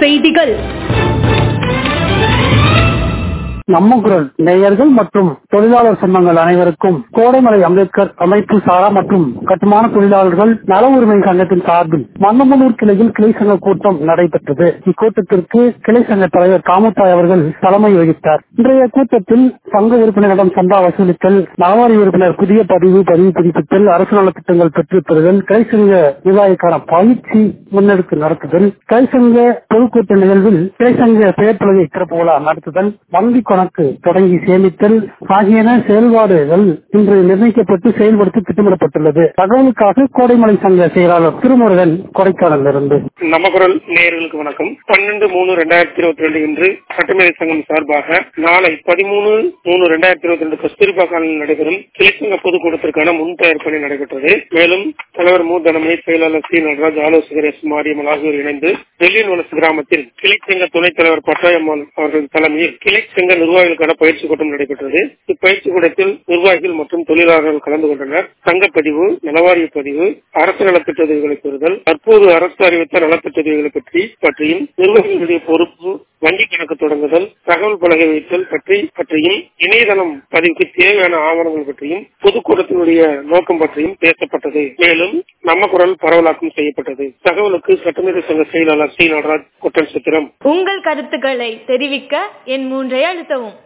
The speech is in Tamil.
செய்திகள். நம்ம குரல் நேயர்கள் மற்றும் தொழிலாளர் சங்கங்கள் அனைவருக்கும் கோடைமலை அம்பேத்கர் அமைப்பு சாரா மற்றும் கட்டுமான தொழிலாளர்கள் நல உரிமை சங்கத்தின் சார்பில் மன்னமனூர் கிளையில் கிளை சங்க கூட்டம் நடைபெற்றது. இக்கூட்டத்திற்கு கிளை சங்க தலைவர் காமத்தாய் அவர்கள் தலைமை வகித்தார். இன்றைய கூட்டத்தில் சங்க உறுப்பினரிடம் சந்தா வசூலித்தல், நலவாரி உறுப்பினர் புதிய பதிவு புதுப்பித்தல், அரசு நலத்திட்டங்கள் பெற்றுத் தருதல், கிளை சங்க நிர்வாகிக்கான பயிற்சி முன்னெடுத்து நடத்துதல், கிளை சங்க பொதுக்கூட்ட நிகழ்வில் கிளை சங்க பெயர் பலகை திறப்பு விழா நடத்துதல், வங்கி கணக்கு தொடங்கி சேமித்தல் ஆகியன செயல்பாடுகள் இன்று நிர்ணயிக்கப்பட்டு செயல்படுத்த திட்டமிடப்பட்டுள்ளது. தகவலுக்காக கோடைமலை சங்க செயலாளர் திருமுருகன், கொடைக்கானலிருந்து. நம்ம குரல் நேயர்களுக்கு வணக்கம். 12/3/2022 இன்று சட்டமேதை சங்கம் சார்பாக நாளை 13/3/2022 கஸ்தூரிபா காலனியில் நடைபெறும் கிளைச்சங்க பொதுக்கூட்டத்திற்கான முன் தயார் பணி நடைபெற்றது. மேலும் தலைவர் மு தனமே, செயலாளர் சி நடராஜ், ஆலோசகர் எஸ் மாரியம்மன் ஆகியோர் இணைந்து வெள்ளியன் வலசு கிராமத்தில் கிளைச்சங்க துணைத் தலைவர் பட்டாயம்மாள் அவர்கள் தலைமையில் கிளைச்சங்க நிர்வாகிகளுக்கான பயிற்சி கூட்டம் நடைபெற்றது. இப்பயிற்சி கூட்டத்தில் நிர்வாகிகள் மற்றும் தொழிலாளர்கள் கலந்து கொண்டனர். சங்கப்பதிவு, நலவாரிய பதிவு, அரசு நலத்திட்ட உதவிகளை பெறுதல், தற்போது அரசு அறிவித்த நலத்திட்ட உதவிகளை பற்றியும், நிர்வாகிகளுடைய பொறுப்பு, வங்கி கணக்கு தொடங்குதல், தகவல் பலகை வைத்தல் பற்றியும், இணையதளம் பதிவுக்கு தேவையான ஆவணங்கள் பற்றியும், பொதுக்கூட்டத்தினுடைய நோக்கம் பற்றியும் பேசப்பட்டது. மேலும் நம்ம குரல் பரவலாக்கம் செய்யப்பட்டது. தகவலுக்கு சட்டமேதை சங்க செயலாளர் சி நடராஜ், கொட்டன் சித்திரம். உங்கள் கருத்துக்களை தெரிவிக்க என் 3 அழுத்தவும்.